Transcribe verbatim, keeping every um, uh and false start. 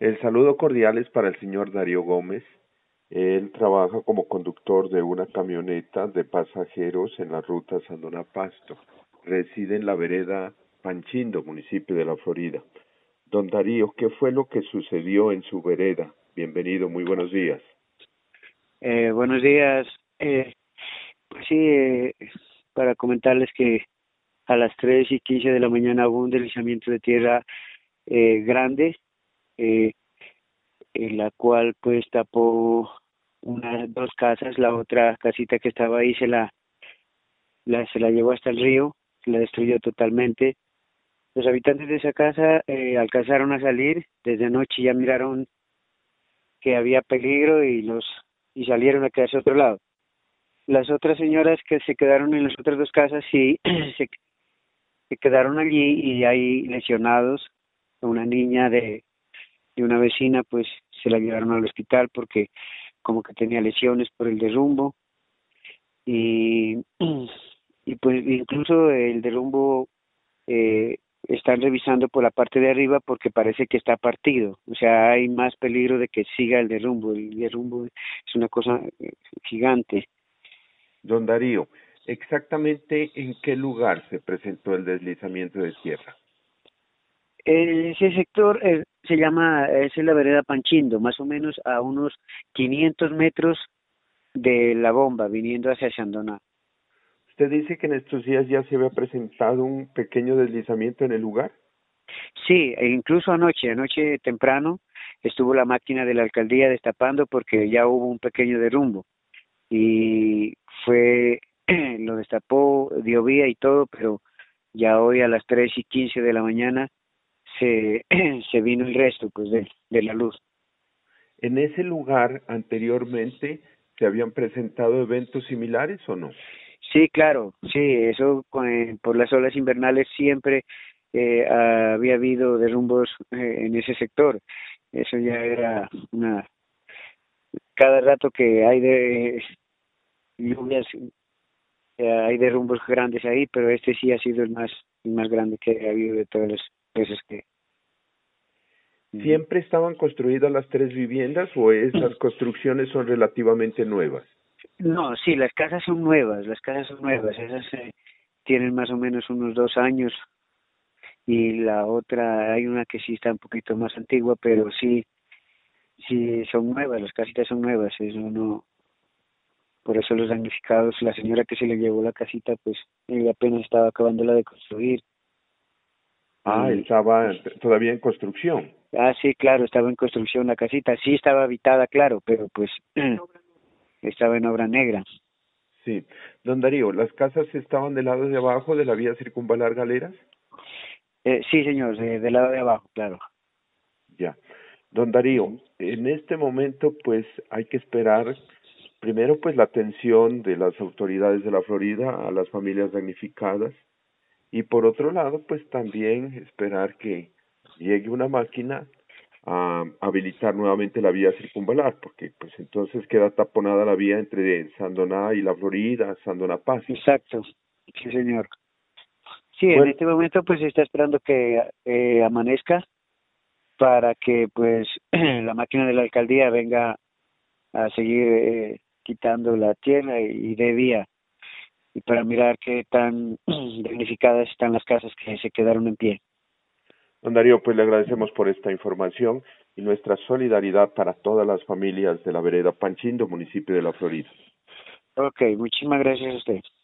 El saludo cordial es para el señor Darío Gómez. Él trabaja como conductor de una camioneta de pasajeros en la ruta Sandona-Pasto. Reside en la vereda Panchindo, municipio de La Florida. Don Darío, ¿qué fue lo que sucedió en su vereda? Bienvenido, muy buenos días. Eh, buenos días. Eh, pues sí, eh, para comentarles que a las tres y quince de la mañana hubo un deslizamiento de tierra eh, grande, eh, en la cual pues tapó unas dos casas, la otra casita que estaba ahí se la, la se la llevó hasta el río, la destruyó totalmente. Los habitantes de esa casa eh, alcanzaron a salir, desde anoche ya miraron que había peligro y los y salieron a quedarse a otro lado. Las otras señoras que se quedaron en las otras dos casas sí se, se quedaron allí y hay lesionados. Una niña de, de una vecina pues se la llevaron al hospital porque como que tenía lesiones por el derrumbo y, y pues incluso el derrumbo eh, están revisando por la parte de arriba porque parece que está partido, o sea hay más peligro de que siga el derrumbo. El derrumbo es una cosa eh, gigante. Don Darío, ¿exactamente en qué lugar se presentó el deslizamiento de tierra? Ese sector eh, se llama, es la vereda Panchindo, más o menos a unos quinientos metros de la bomba, viniendo hacia Sandoná. Usted dice que en estos días ya se había presentado un pequeño deslizamiento en el lugar. Sí, e incluso anoche, anoche temprano, estuvo la máquina de la alcaldía destapando porque ya hubo un pequeño derrumbo. Y fue, lo destapó, dio vía y todo, pero ya hoy a las tres y quince de la mañana se, se vino el resto pues de, de la luz. ¿En ese lugar anteriormente se habían presentado eventos similares o no? Sí, claro, sí, eso con- por las olas invernales siempre eh, había habido derrumbos eh, en ese sector. Eso ya era una... Cada rato que hay de lluvias, eh, hay derrumbos grandes ahí, pero este sí ha sido el más, el más grande que ha habido de todas las veces que... Ujú. ¿Siempre estaban construidas las tres viviendas o esas construcciones son relativamente nuevas? No, sí, las casas son nuevas, las casas son nuevas, esas eh, tienen más o menos unos dos años y la otra, hay una que sí está un poquito más antigua, pero sí, sí son nuevas, las casitas son nuevas, eso no, por eso los damnificados, la señora que se le llevó la casita, pues ella apenas estaba acabándola de construir Ah, y, estaba todavía en construcción. ah, sí, claro, estaba en construcción la casita, sí estaba habitada, claro, pero pues estaba en obra negra. Sí. Don Darío, ¿las casas estaban del lado de abajo de la vía circunvalar Galeras? Eh, sí, señor, de- del lado de abajo, claro. Ya. Don Darío, Ujú. en este momento pues hay que esperar primero pues la atención de las autoridades de la Florida a las familias damnificadas y por otro lado pues también esperar que llegue una máquina a habilitar nuevamente la vía circunvalar porque pues entonces queda taponada la vía entre Sandoná y la Florida, Sandoná Pasto. Exacto, sí, señor. Sí, en Bueno, este momento pues se está esperando que eh, amanezca para que pues la máquina de la alcaldía venga a seguir eh, quitando la tierra y de vía y para mirar qué tan damnificadas están las casas que se quedaron en pie. don Darío, pues le agradecemos por esta información y nuestra solidaridad para todas las familias de la vereda Panchindo, municipio de La Florida. Ok, muchísimas gracias a usted.